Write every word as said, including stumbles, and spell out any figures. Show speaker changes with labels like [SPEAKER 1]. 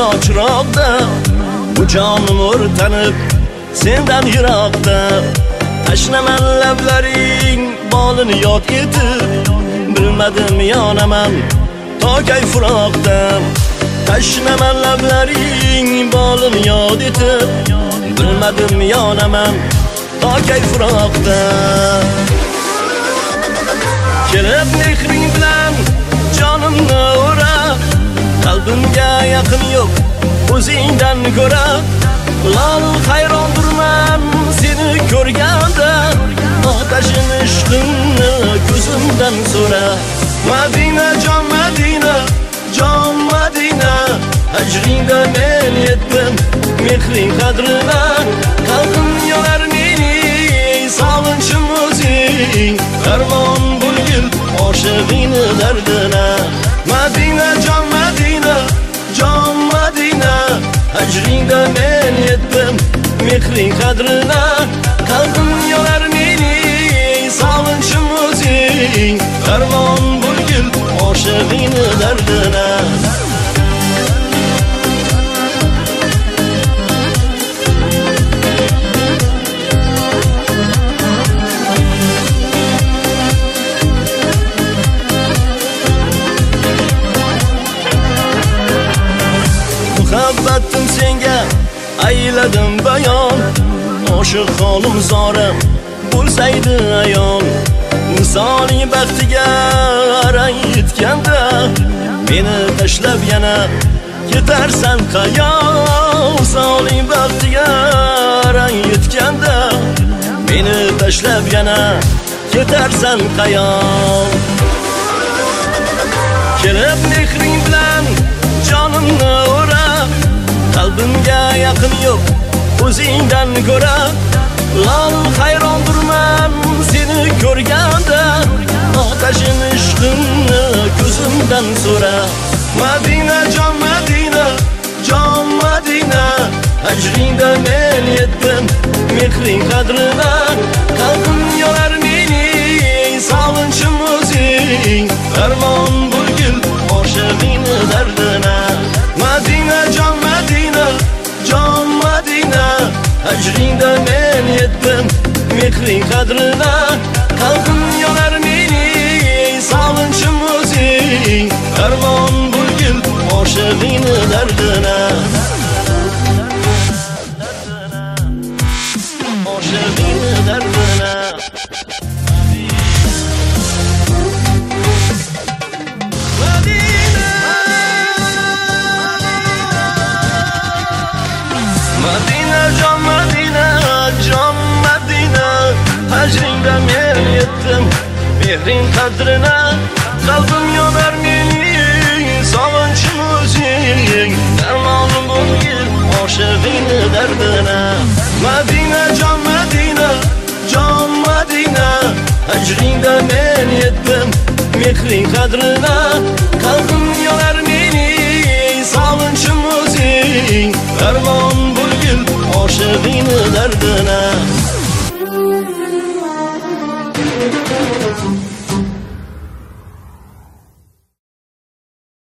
[SPEAKER 1] dunyo chiroqda, bu jonim o'rtanib sendan yiroqda. Tashlaman lablaring bolini yod etib, bilmadim yonaman tokay furoqda. Tashlaman lablaring bolini yod etib, bilmadim yonaman tokay furoqda. Kelib mehring bilan jonimni o'rab, qalbimga yaqin yo'q o'zingdan ko'ra. Lol hayrondirman seni ko'rganda, otashin ishqimni ko'zimdan so'ra. Madina jon Madina, jon Madina, ajringda men yetdim mehring qadrina. Qalbim yonar mening sog'inchim o'zing, armon bo'lgil oshig'ingni dardina. Madina jon Madina, jon Madina, ajringda men yetdim mehring qadrina. Qalbim yonar mening sog'inchim o'zing, armon bo'lgil oshig'ingni dardina. Muhabbatim senga ayladim bayon, oshiq holim zorim bo'lsaydi ayon. Misoliy baxtiga arang yetganda, meni tashlab yana ketarsan qayon. Misoliy baxtiga arang yetganda, meni tashlab yana ketarsan qayon. Kelib mehring bilan jonimni o'rab, qalbimga yaqin yo'q o'zingdan ko'ra. Lol hayrondirman seni ko'rganda, otashin ishqimni ko'zimdan so'ra. Madina jon Madina, jon Madina, ajringda men yetdim mehring qadrina. Qalbim yonar mening sog'inchim o'zing, armon bo'lgil oshig'ingni dardina. Madina jon Madina, jon Madina, ajringda men yetdim mehring qadrina. Qalbim yonar mening sog'inchim o'zing, armon bo'lgil oshig'ingni dardina. Oshig'ingni dardina. Madina jon Madina, jon Madina, ajringda men yetdim mehring qadrina. Qalbim yonar mening sog'inchim o'zing, darmonim bo'lgil oshig'ingni dardina. Madina jon Madina, jon Madina, ajringda men yetdim mehring qadrina. Qalbim yonar mening sog'inchim o'zing, darmon bo'lgil oshig'ingni dardina.